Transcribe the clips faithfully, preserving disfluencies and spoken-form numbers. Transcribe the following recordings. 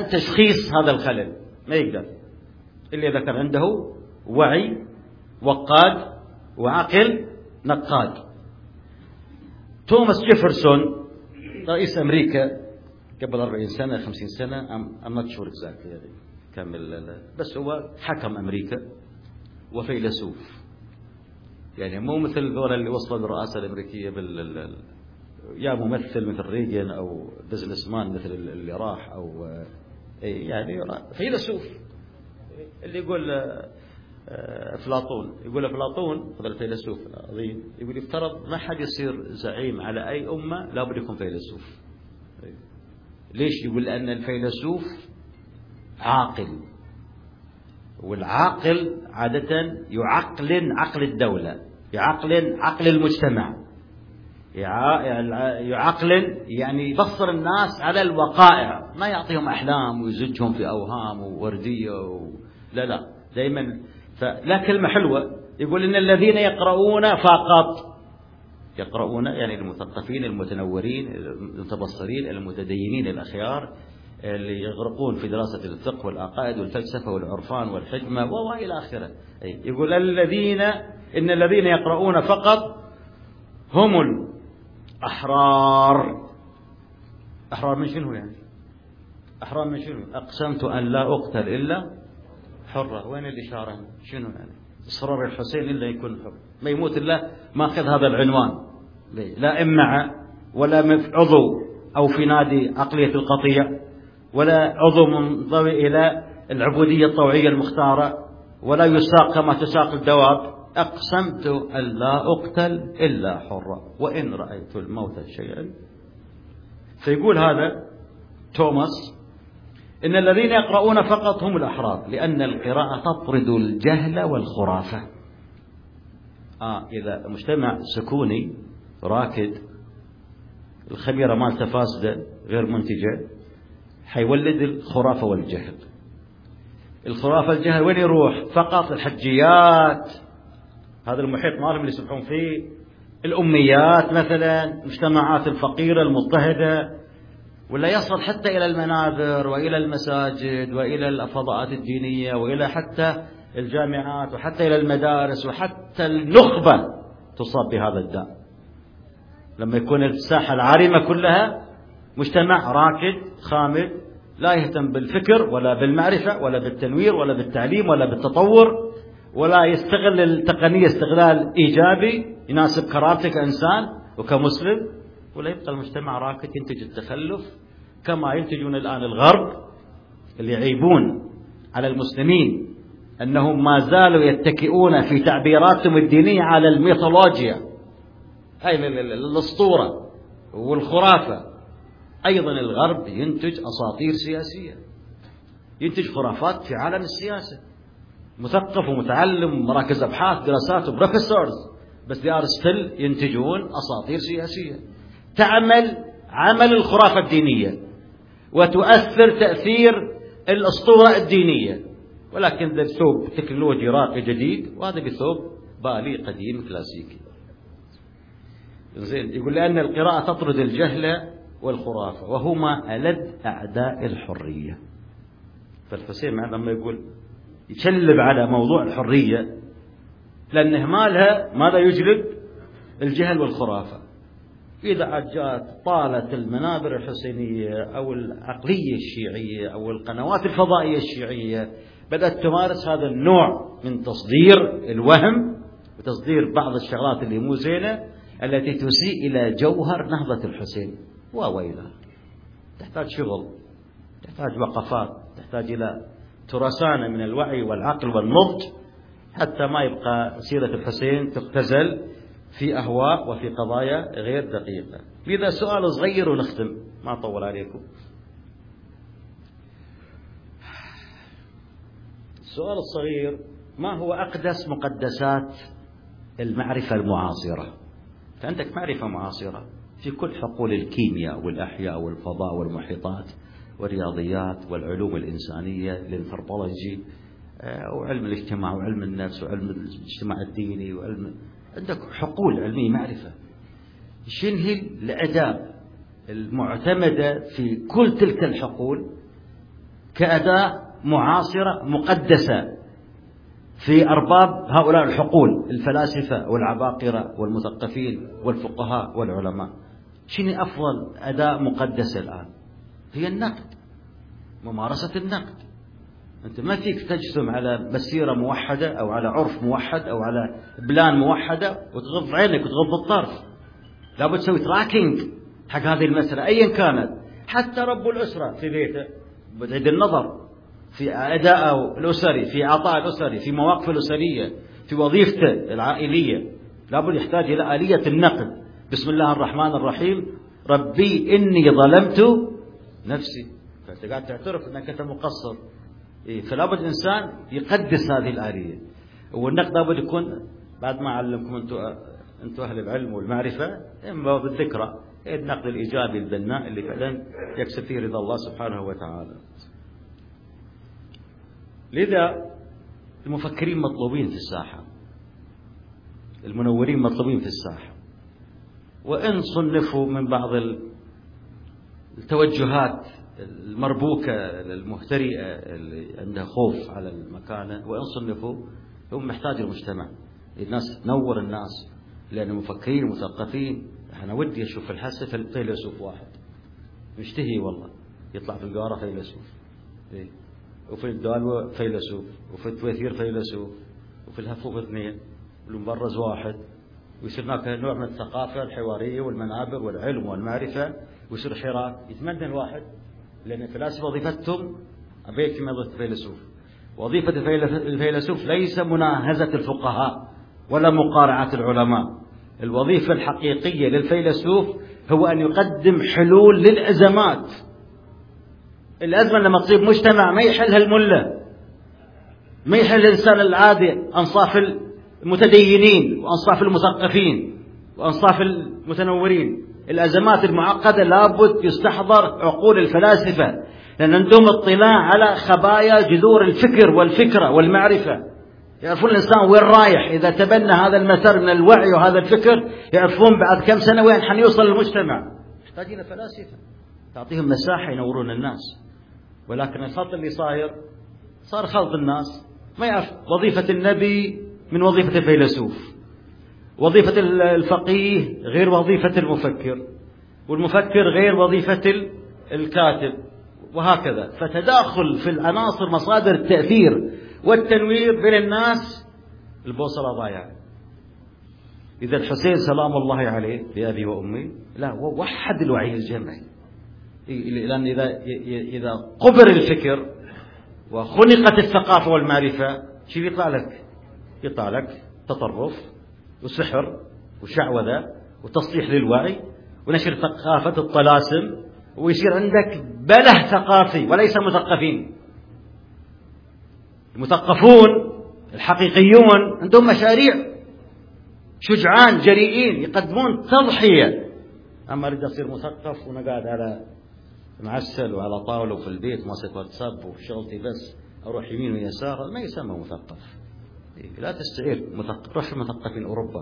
تشخيص هذا الخلل، ما يقدر إلا إذا كان عنده وعي وقاد وعقل نقاد. توماس جيفرسون رئيس أمريكا قبل أربعين سنة خمسين سنة I'm not sure exactly يعني كامل، بس هو حكم أمريكا وفيلسوف، يعني مو مثل ذولا اللي وصلوا للرئاسة الأمريكية بال يا ممثل مثل ريغن أو بزنس مان مثل اللي راح، أو يعني فيلسوف. اللي يقول أفلاطون، يقول أفلاطون هذا الفيلسوف العظيم، يقول يفترض ما حد يصير زعيم على أي أمة لا بد يكون فيلسوف. ليش؟ يقول لأن الفيلسوف عاقل، والعاقل عادة يعقلن عقل الدولة، يعقلن عقل المجتمع، يعقلن يعني يبصر الناس على الوقائع، ما يعطيهم أحلام ويزجهم في أوهام ووردية و... لا لا دائما. فلا كلمة حلوة يقول إن الذين يقرؤون فقط، يقرؤون يعني المثقفين المتنورين المتبصرين المتدينين الأخيار اللي يغرقون في دراسة الفقه والعقائد والفلسفة والعرفان والحكمة وإلى آخره. يقول الذين إن الذين يقرؤون فقط هم الأحرار. أحرار من شنو يعني؟ أحرار من شنو؟ أقسمت أن لا أقتل إلا حرة. وين الإشارة؟ شنو يعني؟ إصرار الحسين إلا يكون حر، ما يموت إلا ما أخذ هذا العنوان، لا إمع ولا عضو أو في نادي عقلية القطيع، ولا عضو منضوي إلى العبودية الطوعية المختارة، ولا يساق كما تساق الدواب. أقسمت أن لا أقتل إلا حرة وإن رأيت الموت شيئا. فيقول هذا توماس إن الذين يقرؤون فقط هم الأحرار، لأن القراءة تطرد الجهل والخرافة. آه إذا مجتمع سكوني راكد، الخميرة مالته فاسدة غير منتجة، حيولد الخرافة والجهل. الخرافة والجهل وين يروح؟ فقط الحجيات، هذا المحيط مالهم اللي يسبحون فيه، الأميات مثلا، المجتمعات الفقيرة المضطهدة، ولا يصل حتى إلى المنابر وإلى المساجد وإلى الفضاءات الدينية وإلى حتى الجامعات وحتى إلى المدارس، وحتى النخبة تصاب بهذا الداء لما يكون الساحة العارمة كلها مجتمع راكد خامد لا يهتم بالفكر ولا بالمعرفة ولا بالتنوير ولا بالتعليم ولا بالتطور، ولا يستغل التقنية استغلال إيجابي يناسب كرامته كإنسان وكمسلم، ولا يبقى المجتمع راكد ينتج التخلف كما ينتجون الآن الغرب اللي يعيبون على المسلمين أنهم ما زالوا يتكئون في تعبيراتهم الدينية على الميثولوجيا، أي الأسطورة والخرافة. أيضا الغرب ينتج أساطير سياسية، ينتج خرافات في عالم السياسة، مثقف ومتعلم مراكز أبحاث دراسات وبروفيسورز، بس they are still ينتجون أساطير سياسية تعمل عمل الخرافة الدينية وتؤثر تأثير الأسطورة الدينية، ولكن ذا بثوب تكنولوجي راقي جديد، وهذا بثوب بالي قديم كلاسيكي. زين يقول لأن القراءة تطرد الجهل والخرافة وهما ألد أعداء الحرية. فالحسين لما يقول يشلب على موضوع الحرية لأن إهمالها ماذا يجلب؟ الجهل والخرافة. إذا جاءت طالت المنابر الحسينية أو العقلية الشيعية أو القنوات الفضائية الشيعية بدأت تمارس هذا النوع من تصدير الوهم وتصدير بعض الشغلات اللي مو زينة التي تسيء إلى جوهر نهضة الحسين وويلها. تحتاج شغل، تحتاج وقفات، تحتاج إلى ترسانة من الوعي والعقل والنضج حتى ما يبقى سيرة الحسين تختزل في أهواء وفي قضايا غير دقيقة. لذا سؤال صغير ونختم ما أطول عليكم. السؤال الصغير: ما هو أقدس مقدسات المعرفة المعاصرة؟ فعندك معرفة معاصرة في كل حقول الكيمياء والأحياء والفضاء والمحيطات والرياضيات والعلوم الإنسانية الانثروبولوجي وعلم الاجتماع وعلم النفس وعلم الاجتماع الديني وعلم، عندك حقول علمية معرفة. شنو هي الأداة المعتمدة في كل تلك الحقول كأداة معاصرة مقدسة في أرباب هؤلاء الحقول الفلاسفة والعباقرة والمثقفين والفقهاء والعلماء. شنو أفضل أداة مقدسة الآن؟ هي النقد، ممارسة النقد. أنت ما فيك تجسم على مسيرة موحدة أو على عرف موحد أو على بلان موحدة وتغض عينك وتغض الطرف. لابد تسوي تراكينج حق هذه المسألة أيا كانت. حتى رب الأسرة في بيته بعيد النظر في أداءه الأسري، في عطاء الأسري، في مواقفه الأسرية، في وظيفته العائلية، لابد يحتاج إلى آلية النقد. بسم الله الرحمن الرحيم، ربي إني ظلمت نفسي. فأنت قاعد تعترف أنك أنت مقصر. إيه، فلابد الإنسان يقدس هذه الآلية. والنقد لابد يكون بعد ما علمكم أنتم أنتم أهل العلم والمعرفة إما بالذكرى، النقد الإيجابي البناء اللي فعلا يكسب فيه رضا الله سبحانه وتعالى. لذا المفكرين مطلوبين في الساحة، المنورين مطلوبين في الساحة. وإن صنفوا من بعض التوجهات المربوكة المهترئة اللي عندها خوف على المكانة، وإن صنفوا هم محتاج المجتمع، الناس تنور الناس، لأن المفكرين المثقفين. أنا ودي أشوف في الحاسة فيلسوف واحد مشتهي والله يطلع في القارة فيلسوف، إيه؟ وفي الدالوة فيلسوف، وفي التويثير فيلسوف، وفي الهفوف اثنين، والمبرز واحد، ويصير هناك نوع من الثقافة الحوارية والمنابر والعلم والمعرفة، ويصير حراك. يتمنى الواحد، لأن الفلاسفة وظيفتهم أبيك ما وظيفة الفيلسوف. وظيفة الفيلسوف ليس مناهزة الفقهاء ولا مقارعة العلماء. الوظيفة الحقيقية للفيلسوف هو أن يقدم حلول للأزمات. الأزمة لما تصيب مجتمع ما يحلها الملة، ما يحل الإنسان العادي، أنصاف المتدينين وأنصاف المثقفين وأنصاف المتنورين. الأزمات المعقدة لابد يستحضر عقول الفلاسفة، لأن عندهم اطلاع على خبايا جذور الفكر والفكرة والمعرفة. يعرفون الإنسان وين رايح إذا تبنى هذا المسار من الوعي وهذا الفكر. يعرفون بعد كم سنة وين حنيوصل المجتمع. يحتاجين فلاسفة تعطيهم مساحة ينورون الناس. ولكن الخلط اللي صاير صار خلط الناس ما يعرف وظيفة النبي من وظيفة الفيلسوف، وظيفة الفقيه غير وظيفة المفكر، والمفكر غير وظيفة الكاتب، وهكذا. فتداخل في العناصر مصادر التأثير والتنوير بين الناس، البوصلة ضايعة. إذا الحسين سلام الله عليه بأبي وأمي لا ووحد الوعي الجمعي، لأن إذا إذا قبر الفكر وخنقت الثقافة والمعرفة شو يطلع لك؟ يطلع لك تطرف وسحر وشعوذة وتصليح للوعي ونشر ثقافة الطلاسم، ويصير عندك بله ثقافي وليس مثقفين. المثقفون الحقيقيون عندهم مشاريع، شجعان جريئين يقدمون تضحية. أما أريد أصير مثقف وأنا قاعد على معسل وعلى طاولة وفي البيت ماسك واتساب وشغلتي بس أروح يمين ويسار، ما يسمى مثقف. لا تستعير مثقف. روح مثقفين أوروبا.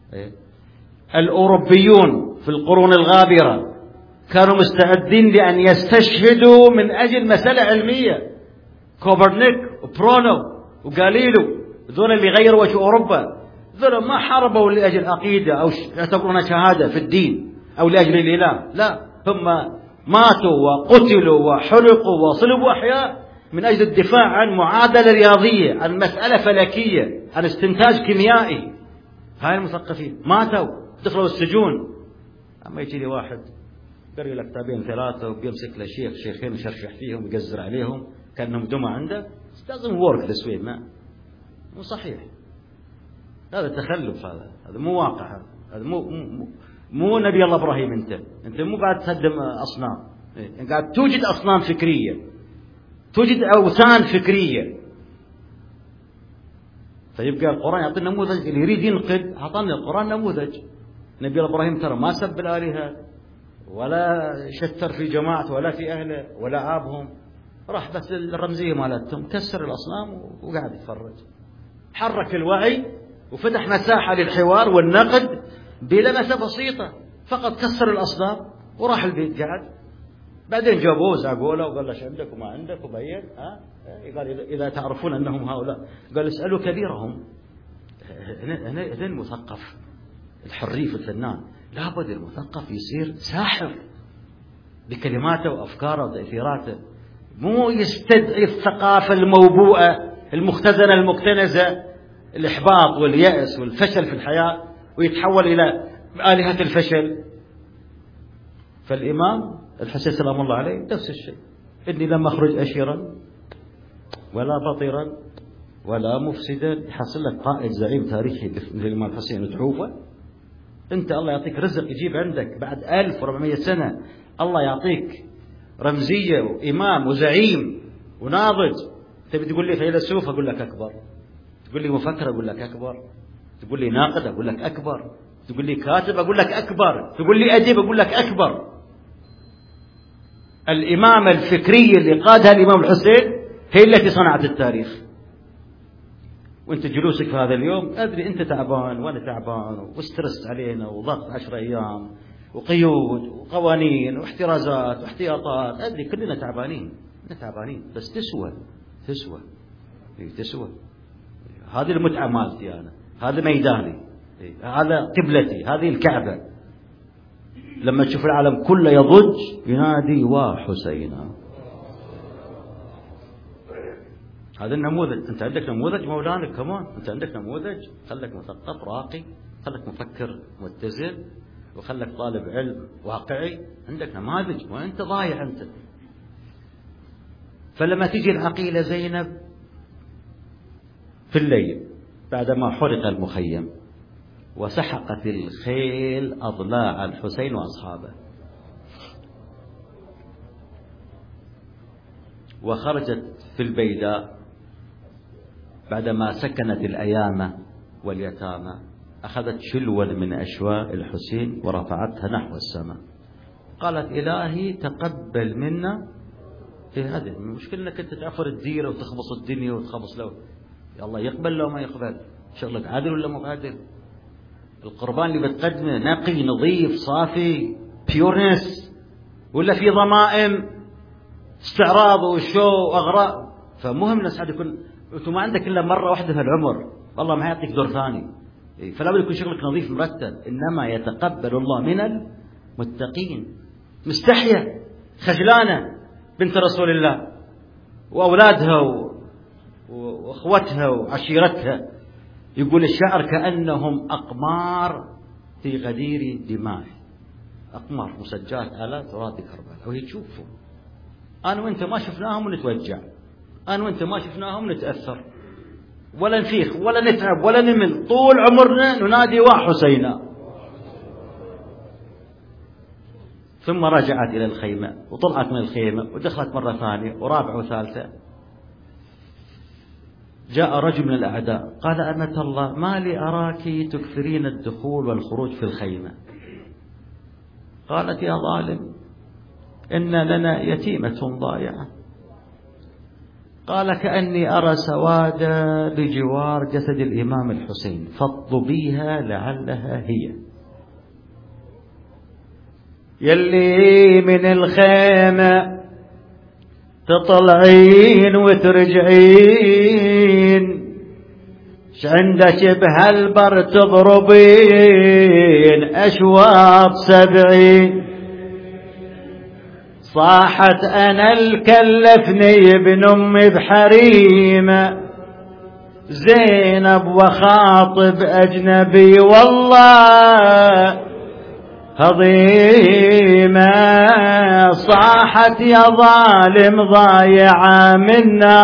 الأوروبيون في القرون الغابرة كانوا مستعدين لأن يستشهدوا من أجل مسألة علمية. كوبرنيك وبرونو وغاليلو ذول اللي غيروا وجه أوروبا، ذول ما حاربوا لأجل عقيدة أو يعتبرونها شهادة في الدين أو لأجل الإله، لا، هم ماتوا وقتلوا وحرقوا وصلبوا أحياء من أجل الدفاع عن معادلة رياضية، عن مسألة فلكية، عن استنتاج كيميائي. هاي المثقفين ماتوا دخلوا السجون. أما يجي لي واحد قرأ له كتابين ثلاثة وبيمسك له شيخ شيخين يشرح فيهم ويقزر عليهم كأنهم دمى عنده. It doesn't work this way. ما مو صحيح. هذا تخلف، هذا هذا مو واقع. هذا مو مو مو نبي الله إبراهيم. أنت أنت مو قاعد تهدم أصنام، أنت قاعد توجد أصنام فكرية، توجد أوثان فكرية. فيبقى القرآن يعطي نموذج. اللي يريد ينقد أعطانا القرآن نموذج. نبي الله إبراهيم ترى ما سب الآلهة ولا شتر في جماعته ولا في أهله ولا عابهم، راح بس الرمزية مالتهم كسر الأصنام وقاعد يتفرج. حرك الوعي وفتح مساحة للحوار والنقد بلمسة بسيطة، فقط كسر الأصنام وراح البيت قاعد بعدين جابوه زعقوله وقال له ايش عندك وما عندك وبين. ها قال إذا تعرفون أنهم هؤلاء، قال اسألوا كبيرهم. هنا هنا المثقف الحريف الفنان لابد المثقف يصير ساحر بكلماته وأفكاره وتأثيراته، مو يستدعي الثقافة الموبوءة المختزنة المكتنزة، الإحباط واليأس والفشل في الحياة، ويتحول إلى آلهة الفشل. فالإمام الحسين سلام الله عليه نفس الشيء، إني لم أخرج أشيرا ولا بطرا ولا مفسدا. يحصل لك قائد زعيم تاريخي مثل الإمام الحسين وتحوفه. أنت الله يعطيك رزق يجيب عندك بعد ألف وأربعمائة سنة، الله يعطيك رمزية وإمام وزعيم وناضج. تبي تقول لي فيلسوف أقول لك أكبر، تقول لي مفكر أقول لك أكبر، تقول لي ناقد أقول لك أكبر، تقول لي كاتب أقول لك أكبر، تقول لي أديب أقول لك أكبر. الإمامة الفكرية اللي قادها الإمام الحسين هي التي صنعت التاريخ. وانت جلوسك في هذا اليوم أدري أنت تعبان وأنا تعبان واسترست علينا وضغط عشر أيام وقيود وقوانين واحترازات واحتياطات، أدري كلنا تعبانين، كلنا تعبانين، بس تسوى تسوى تسوى. هذه المتعة مالتي أنا، هذا ميداني، هذا قبلتي، هذه الكعبة. لما تشوف العالم كله يضج ينادي وحسينا. هذا النموذج. أنت عندك نموذج مولانا كمان، أنت عندك نموذج. خلك مثقف راقي، خلك مفكر متزن، وخلك طالب علم واقعي. عندك نماذج وأنت ضايع أنت. فلما تيجي العقيلة زينب في الليل بعدما حرق المخيم وسحقت الخيل أضلاع الحسين وأصحابه، وخرجت في البيداء بعدما سكنت الأيامة واليتامى، أخذت شلوا من أشواء الحسين ورفعتها نحو السماء، قالت إلهي تقبل منا. إيه هذه المشكلة، أنك أنت تعفر الديرة وتخبص الدنيا وتخبص له. يا الله يقبل لو ما يقبل، شغلك عادل ولا مو عادل؟ القربان اللي بتقدمه نقي نظيف صافي بيورنس، ولا في ضمائم استعراض وشو واغراء؟ فمهم نسعد يكون انتم ما عندك الا مره واحده في العمر، والله ما يعطيك دور ثاني. فلا بد يكون شغلك نظيف مرتب. انما يتقبل الله من المتقين. مستحيه خجلانه بنت رسول الله واولادها واخوتها وعشيرتها، يقول الشاعر كأنهم أقمار في غدير دماء، أقمار مسجات على تراب كربلاء. وهي تشوفهم، أنا وأنت ما شفناهم ونتوجع، أنا وأنت ما شفناهم ونتأثر ولا نفيخ ولا نتعب ولا نمل، طول عمرنا ننادي وحسينا. ثم رجعت إلى الخيمة وطلعت من الخيمة ودخلت مرة ثانية ورابعة وثالثة. جاء رجل من الأعداء قال أمة الله ما لي أراك تكثرين الدخول والخروج في الخيمة. قالت يا ظالم إن لنا يتيمة ضائعة. قال كأني أرى سوادة بجوار جسد الإمام الحسين فاطلبيها لعلها هي. يلي من الخيمة تطلعين وترجعين، ش عندك بهالبر تضربين أشواط سبعين. صاحت أنا الكلفني ابن أمي بحريمة، زينب وخاطب أجنبي والله هضيمة. صاحت يا ظالم ضايعة منا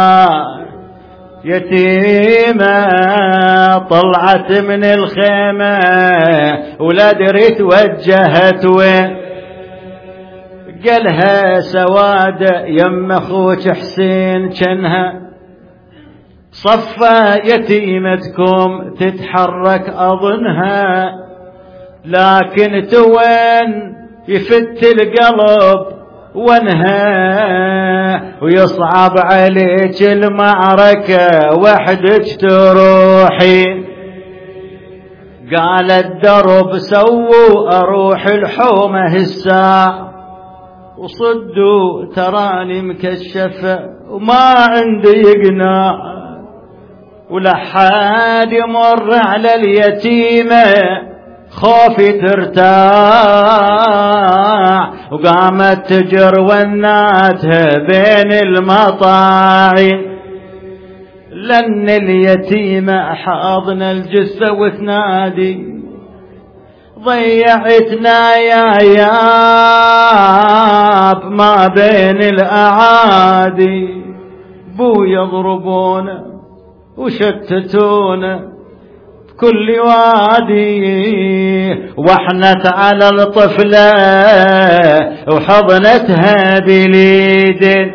يتيمة، طلعت من الخيمة ولا دريت وجهت وين. قالها سوادة يم أخوك حسين كنها صفى يتيمتكم تتحرك أظنها، لكن توين يفت القلب وانها ويصعب عليك المعركة وحدك تروحين. قال الدرب سووا أروح الحومة الساعة وصدوا تراني مكشفة وما عندي قناع، ولا حد يمر على اليتيمة خوفي ترتاع، وقامت تجر وناتها بين المطاعي، لأن اليتيمة حاضن الجثة وتنادي ضيعتنا يا ياب ما بين الأعادي، بو يضربونا وشتتونا بكل وادي، وحنت على الطفلة وحضنتها باليد،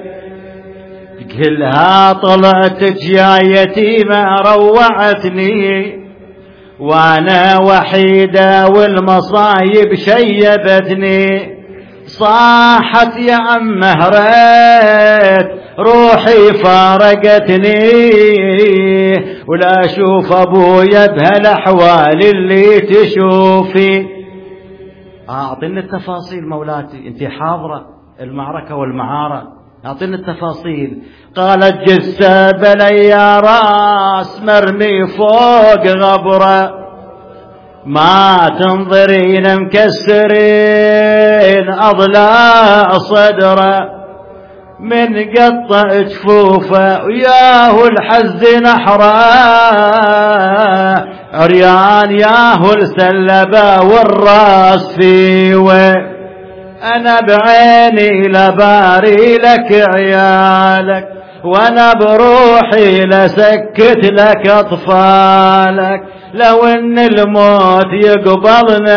كلها طلعتك يا يتيمة روعتني، وانا وحيدة والمصايب شيبتني، صاحت يا عم هريت روحي فارقتني، ولا اشوف ابويا بهالاحوال اللي تشوفي. اعطيني التفاصيل مولاتي، انت حاضرة المعركة والمعارة، اعطيني التفاصيل. قالت جثة بلي يا راس مرمي فوق غبرة، ما تنظرين مكسرين اضلاع صدره، من قطع جفوفه وياهو الحز نحره، عريان ياهو السلبه والراس فيه، أنا بعيني لباري لك عيالك، وأنا بروحي لسكت لك أطفالك، لو إن الموت يقبضنا.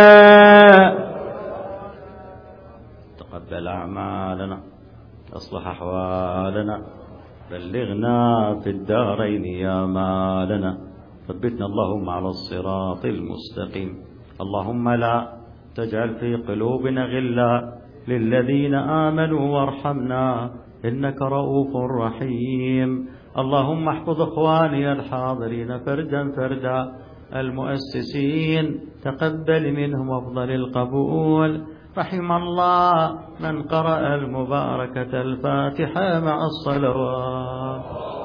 تقبل أعمالنا، أصلح أحوالنا، بلغنا في الدارين يا مالنا، ثبتنا اللهم على الصراط المستقيم. اللهم لا تجعل في قلوبنا غلا للذين آمنوا وارحمنا إنك رؤوف رحيم. اللهم احفظ إخواني الحاضرين فردا فردا، المؤسسين تقبل منهم أفضل القبول. رحم الله من قرأ المباركة الفاتحة مع الصلوات.